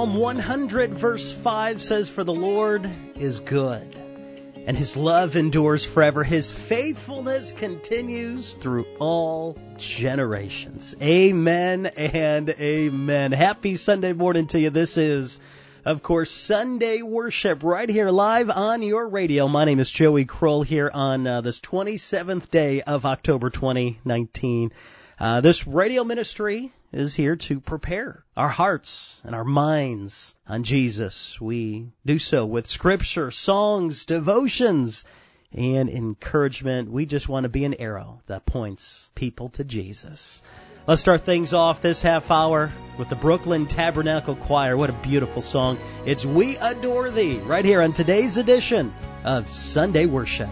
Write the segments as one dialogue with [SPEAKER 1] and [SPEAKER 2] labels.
[SPEAKER 1] Psalm 100 verse 5 says, "For the Lord is good, and His love endures forever. His faithfulness continues through all generations." Amen and amen. Happy Sunday morning to you. This is, of course, Sunday Worship right here live on your radio. My name is Joey Kroll here on this 27th day of October 2019. This radio ministry is here to prepare our hearts and our minds on Jesus. We do so with scripture, songs, devotions, and encouragement. We just want to be an arrow that points people to Jesus. Let's start things off this half hour with the Brooklyn Tabernacle Choir. What a beautiful song. It's "We Adore Thee" right here on today's edition of Sunday Worship.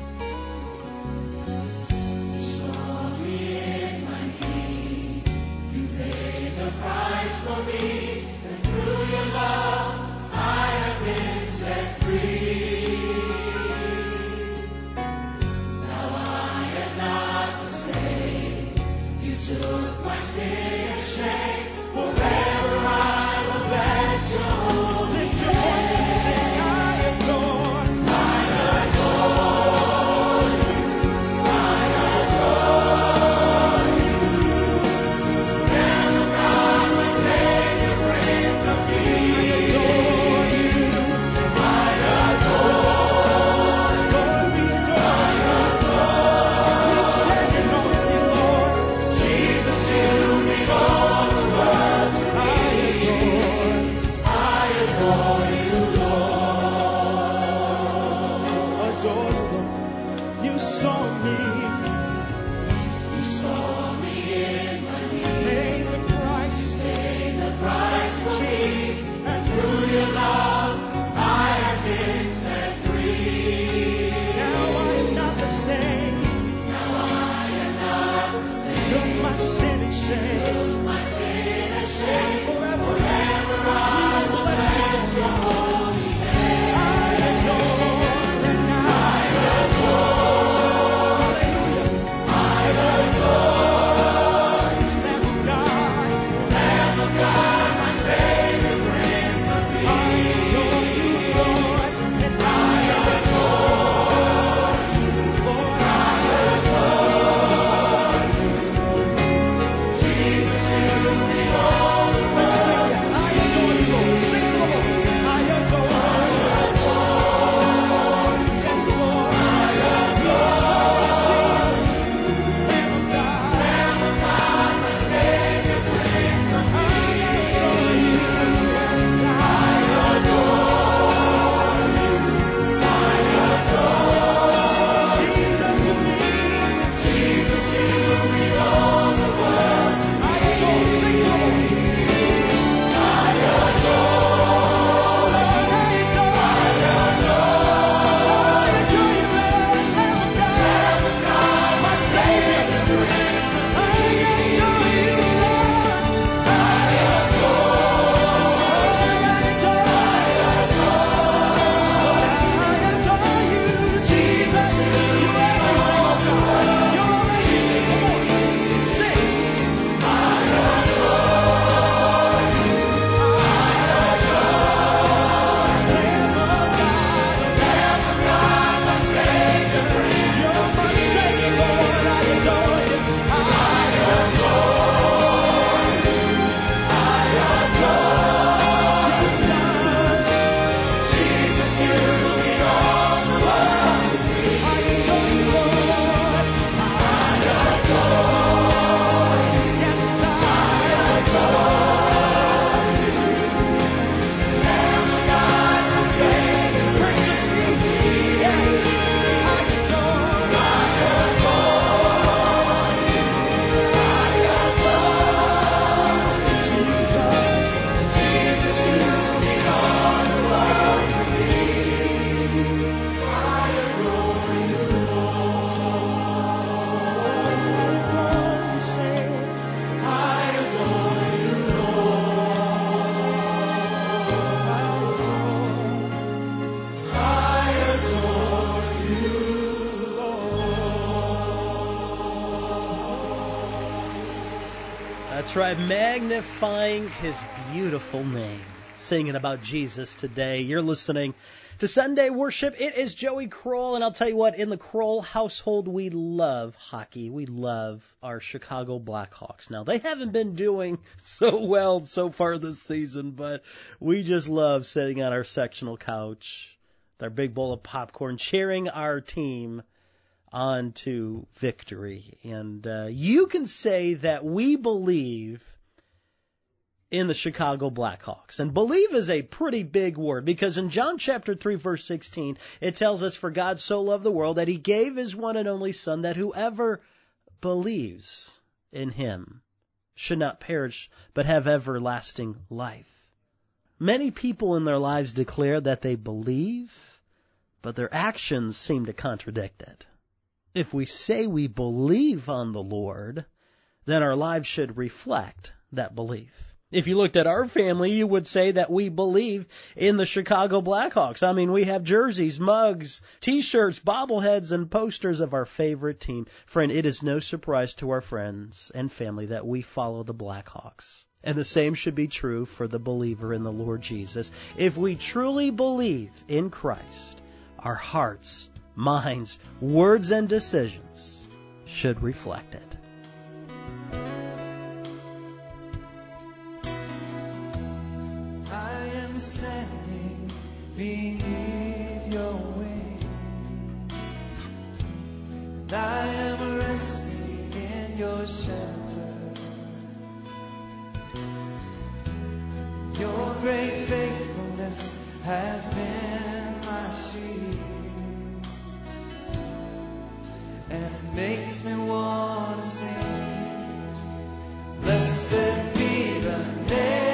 [SPEAKER 2] Took my sin and shame, forever I will bless your holy name. Lift your voice and sing, I adore you. I adore you. Lamb of God, my Savior, Prince of Peace. I adore you. Lord, we adore you. We're standing on you, Lord. Jesus, you mean all the world to me. I adore you, Lord. Adore you, Lord. You saw me in my need. Paid the price for me. And through your love, I have been set free. Now I am not the same. Took my sin and shame. Forever I will bless your holy name. I adore and I adore. Hallelujah. I adore you. Lamb of God, my Savior, Prince of Peace. I adore you, Lord, and I adore you, Lord. I adore you. Jesus, you mean all the world. I adore you, Lord. Sing to the Lord. I adore you. Yes, Lord. I adore Jesus. Lamb of God, my Savior, Prince of Peace. I adore you. I adore you. I adore Jesus, you mean. Jesus, you mean all the world. I adore, sing to the Lord. I adore, Lord, I adore you, Lamb of God, my Savior, Prince of Peace. I adore you, Lord. I adore you, Jesus. You're everywhere, God. You're already, come on, sing. I adore you. Lamb of God, my Savior, Prince. You're my Savior, Lord. I adore you. I adore you. I adore Jesus, you mean all the world to me. I adore you, Lord. I adore you. Yes, I adore you. Lamb of God, my Savior, Prince of Peace. Yes, I adore you. I adore you. I adore you, Jesus. Jesus, you mean all the world to me. I adore you, Lord. I adore you, say. I adore you, Lord. I adore you, Lord.
[SPEAKER 1] That's right, magnifying His beautiful name. singing about Jesus today. You're listening to Sunday Worship. It is Joey Kroll, and I'll tell you what, in the Kroll household, we love hockey. We love our Chicago Blackhawks. Now, they haven't been doing so well so far this season, but we just love sitting on our sectional couch with our big bowl of popcorn, cheering our team on to victory. And you can say that we believe in the Chicago Blackhawks. And believe is a pretty big word, because in John chapter 3, verse 16, it tells us, "For God so loved the world that he gave his one and only Son, that whoever believes in him should not perish, but have everlasting life." Many people in their lives declare that they believe, but their actions seem to contradict it. If we say we believe on the Lord, then our lives should reflect that belief. If you looked at our family, you would say that we believe in the Chicago Blackhawks. I mean, we have jerseys, mugs, T-shirts, bobbleheads, and posters of our favorite team. Friend, it is no surprise to our friends and family that we follow the Blackhawks. And the same should be true for the believer in the Lord Jesus. If we truly believe in Christ, our hearts, minds, words, and decisions should reflect it.
[SPEAKER 2] Standing beneath your wing, and I am resting in your shelter. Your great faithfulness has been my shield, and it makes me want to sing, blessed be the name.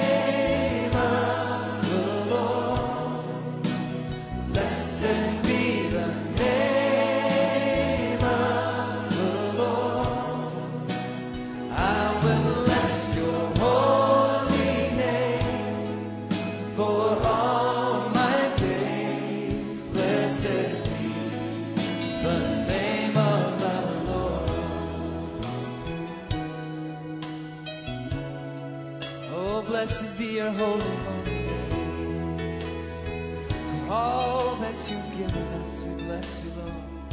[SPEAKER 2] Blessed be the name of the Lord. I will bless your holy name for all my days. Blessed be the name of the Lord. Oh, blessed be your holy name. All that you've given us, we bless you, Lord.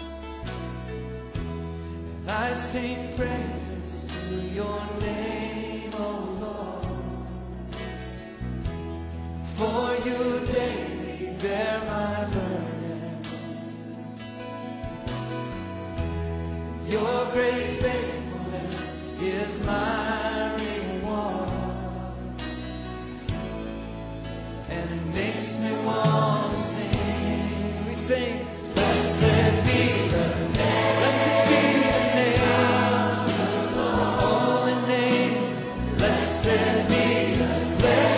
[SPEAKER 2] And I sing praises to your name, O Lord. For you daily bear my burden. Your great faithfulness is my reward. And it makes me want to sing. We sing, blessed be the name, blessed be the name of the Lord. Holy name, blessed be the name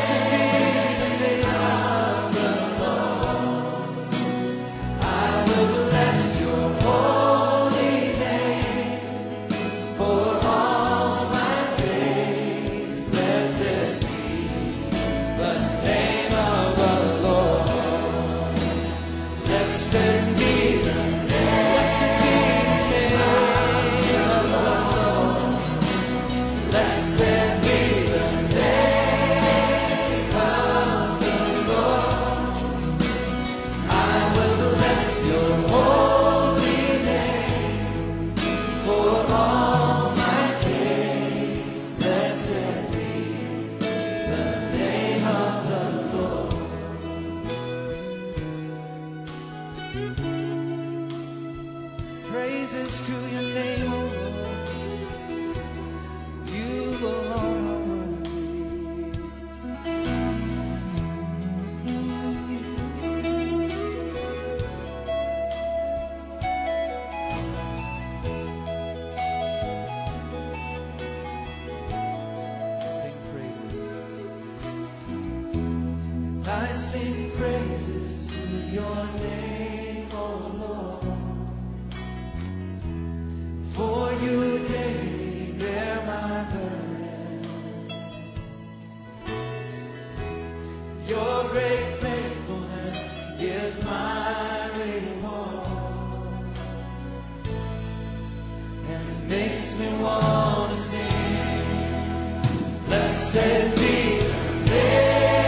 [SPEAKER 2] of the Lord. I will bless your holy name for all my days. Blessed be the name of the Lord. Blessed be the name, blessed be the name of the Lord. Blessed be the name of the Lord. I will bless your holy name for all my days. Blessed be the name of the Lord. Praises to your name, O Lord. You alone are worthy. Sing praises. I sing praises to your name, O Lord. For you daily bear my burden. Your great faithfulness is my reward. And it makes me want to sing, blessed be the name.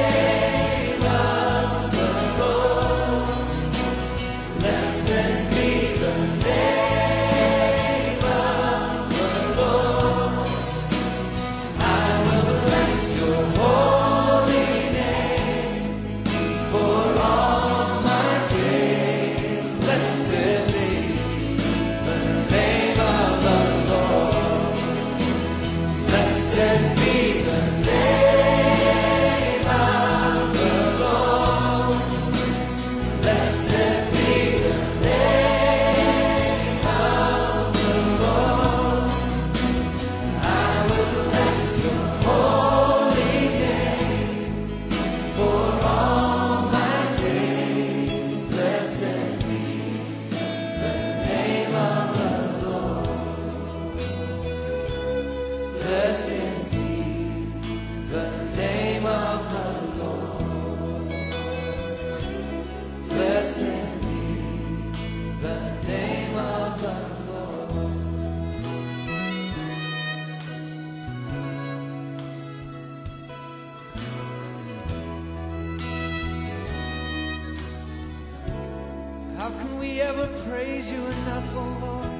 [SPEAKER 2] How can we ever praise you enough, oh Lord?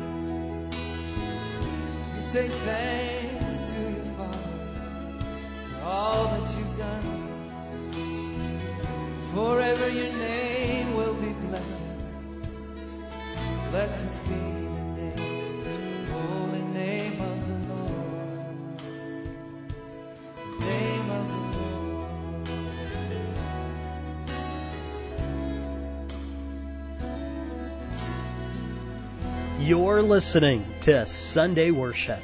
[SPEAKER 2] We say thanks to you, Father, for all that you've done. Forever your name will be blessed. Blessed be the name, holy name of the Lord. Name of the Lord.
[SPEAKER 1] You're listening to Sunday Worship.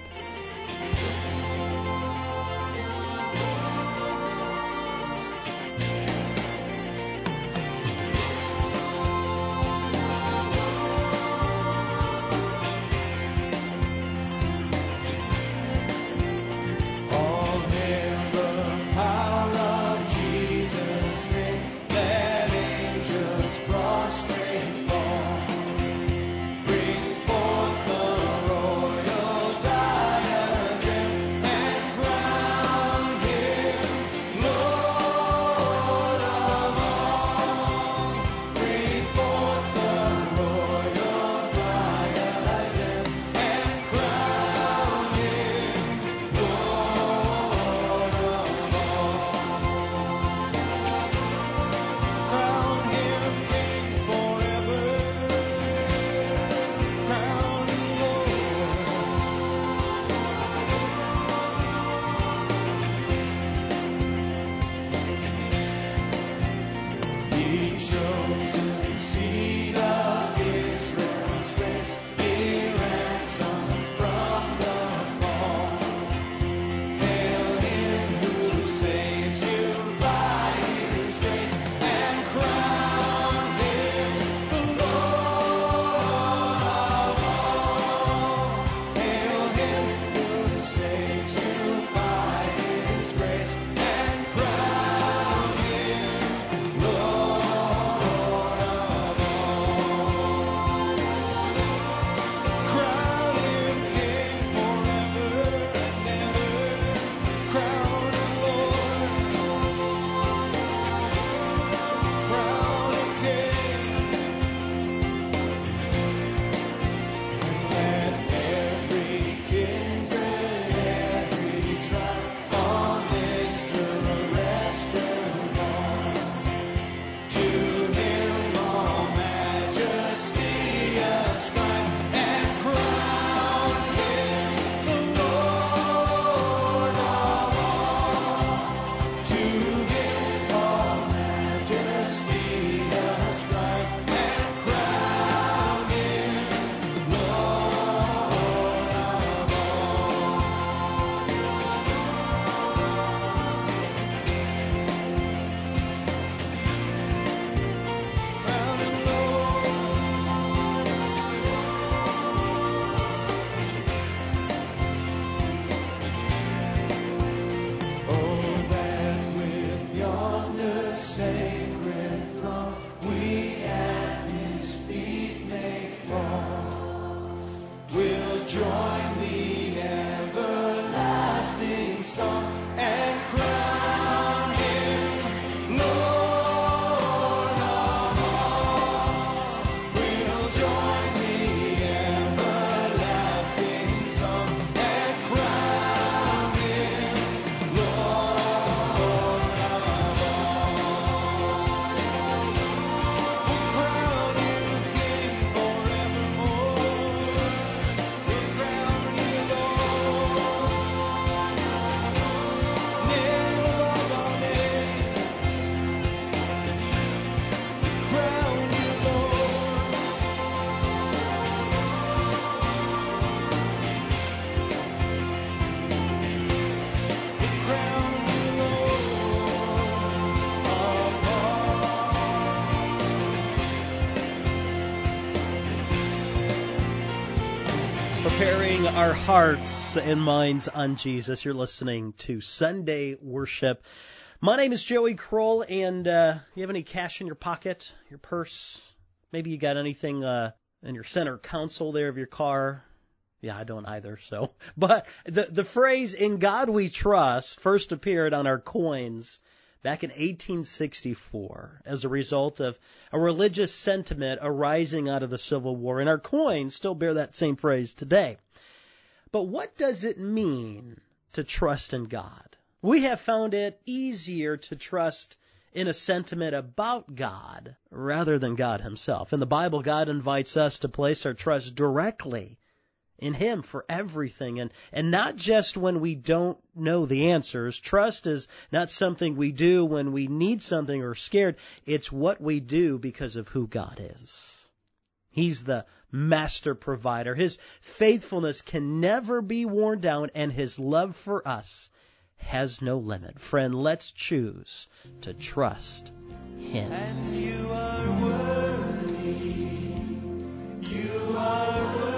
[SPEAKER 1] preparing our hearts and minds on Jesus. You're listening to Sunday Worship. My name is Joey Kroll, and you have any cash in your pocket, your purse? Maybe you got anything in your center console there of your car? Yeah, I don't either. But the phrase "In God We Trust" first appeared on our coins back in 1864 as a result of a religious sentiment arising out of the Civil War, and our coins still bear that same phrase today. But what does it mean to trust in God? We have found it easier to trust in a sentiment about God rather than God himself. In the Bible, God invites us to place our trust directly in him for everything, and not just when we don't know the answers. Trust is not something we do when we need something or are scared. It's what we do because of who God is. He's the master provider. His faithfulness can never be worn down, and his love for us has no limit. Friend, let's choose to trust him.
[SPEAKER 2] And you are worthy. You are worthy.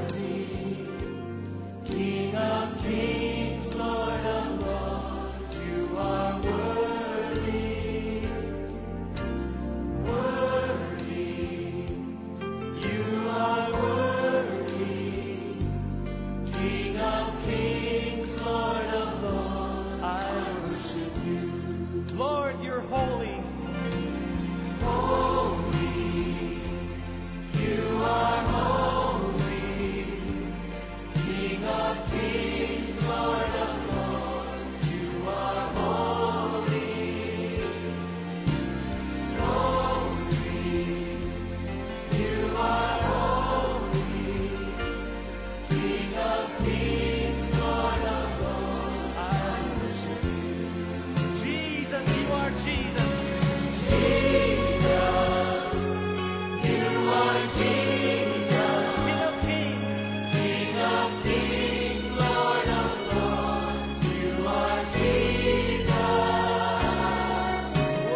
[SPEAKER 2] King of kings, Lord of lords, you are worthy, worthy, you are worthy, King of kings, Lord of lords, I worship you. Lord, you're holy, holy, you are holy. King of kings, Lord of lords, you are holy, holy, you are holy, King of kings, Lord of lords, I worship you. Jesus, you are Jesus. Jesus, you are Jesus. King of kings. King of kings, Lord of lords, you are Jesus.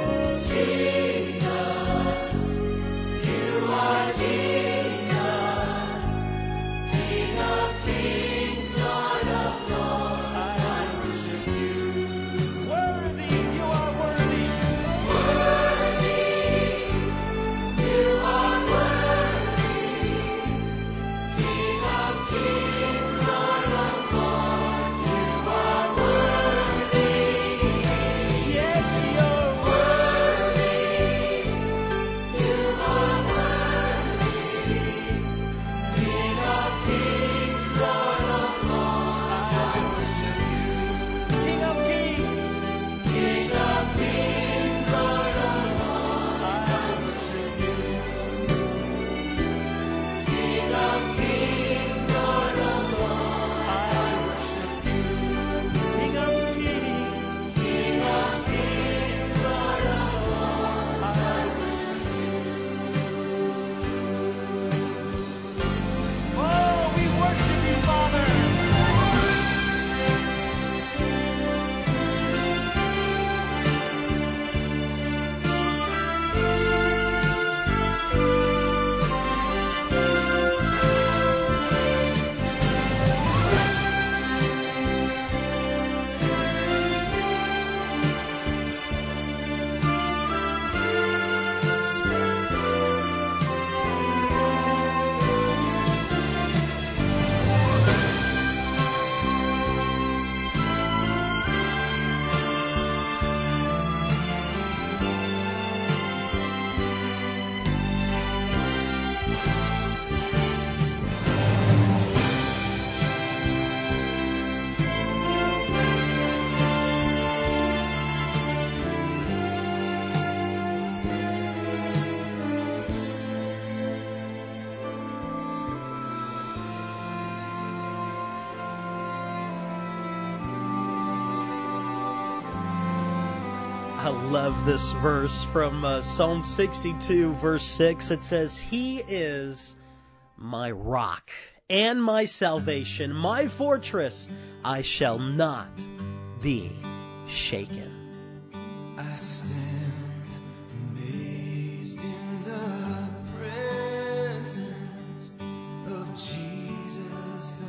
[SPEAKER 2] Jesus, you are Jesus. King of kings, Lord of lords, I worship you. Worthy, you are worthy. Worthy, you are worthy. King of kings, Lord of lords, you are worthy. Yes, you're worthy. You are worthy. King of kings, Lord of lords, I worship you. King of kings, Lord of lords, I worship you. King of kings, Lord of lords, I worship you. King of kings, Lord of lords, I worship you. Oh, we worship you, Father.
[SPEAKER 1] I love this verse from Psalm 62, verse 6. It says, "He is my rock and my salvation, my fortress. I shall not be shaken."
[SPEAKER 2] I stand amazed in the presence of Jesus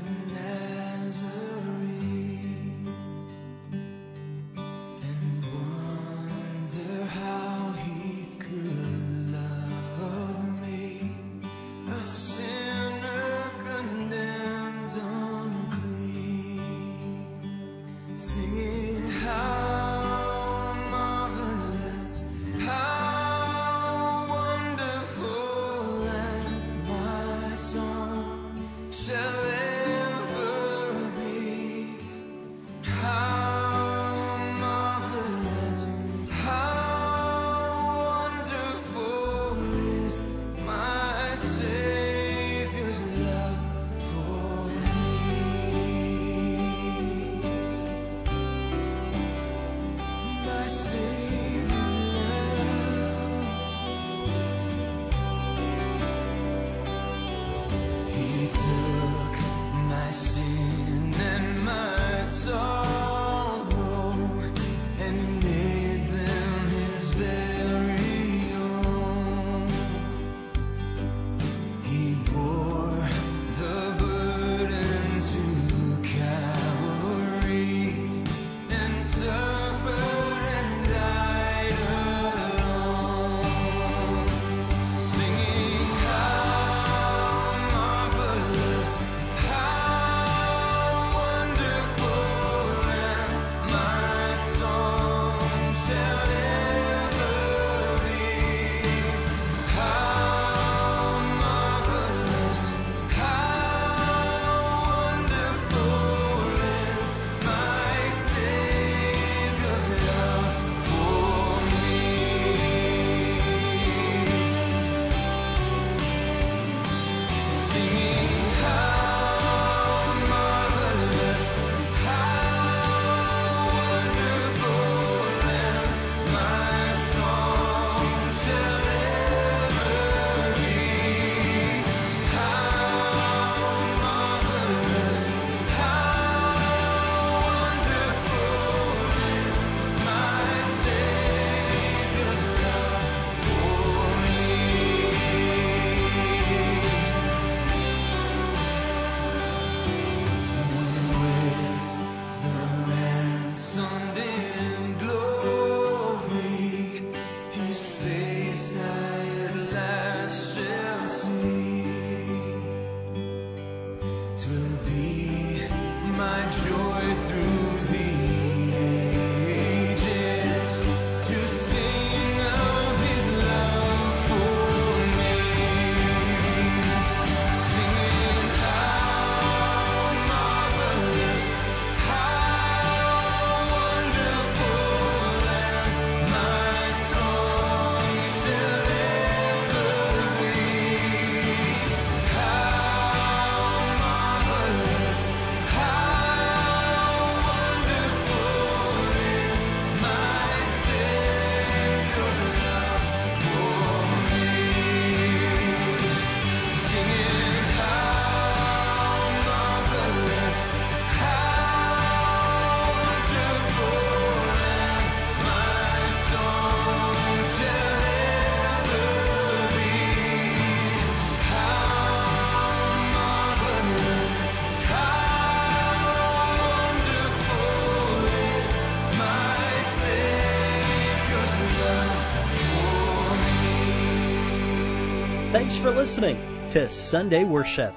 [SPEAKER 1] Thanks for listening to Sunday Worship.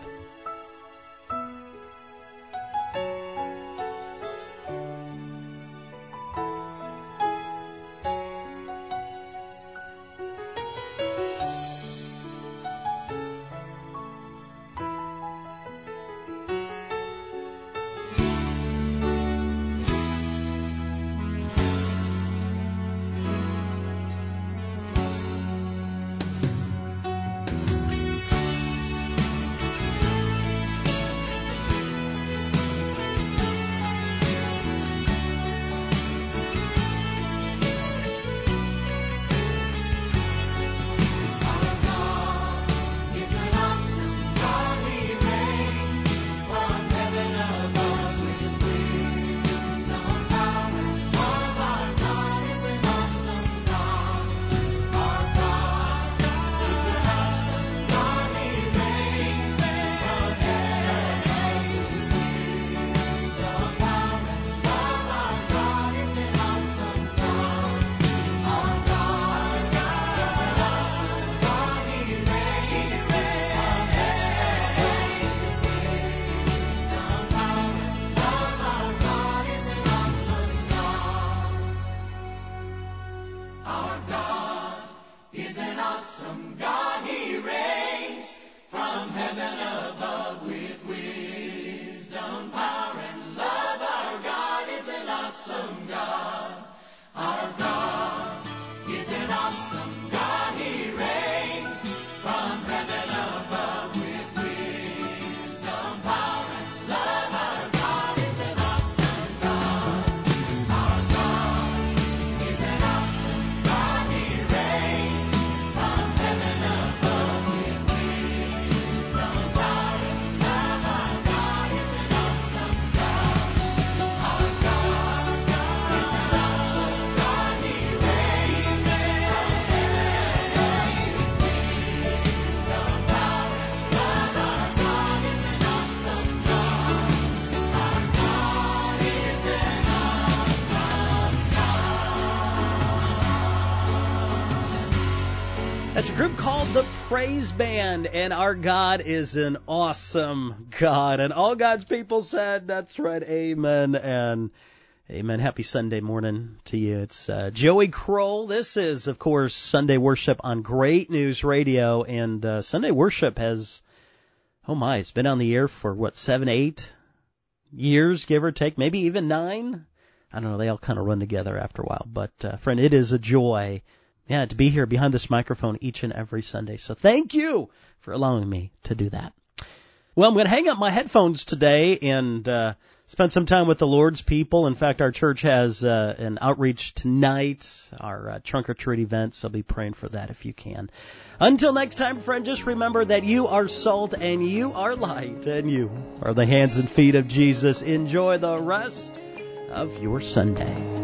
[SPEAKER 1] praise band, and our God is an awesome God. And all God's people said, that's right, amen, and amen. Happy Sunday morning to you. It's Joey Kroll. This is, of course, Sunday Worship on Great News Radio, and Sunday Worship has, it's been on the air for, 7, 8 years, give or take, maybe even 9? I don't know, they all kind of run together after a while. But, friend, it is a joy, to be here behind this microphone each and every Sunday. So thank you for allowing me to do that. Well, I'm going to hang up my headphones today and spend some time with the Lord's people. In fact, our church has an outreach tonight, our trunk or treat event, so be praying for that if you can. Until next time, friend, just remember that you are salt and you are light and you are the hands and feet of Jesus. Enjoy the rest of your Sunday.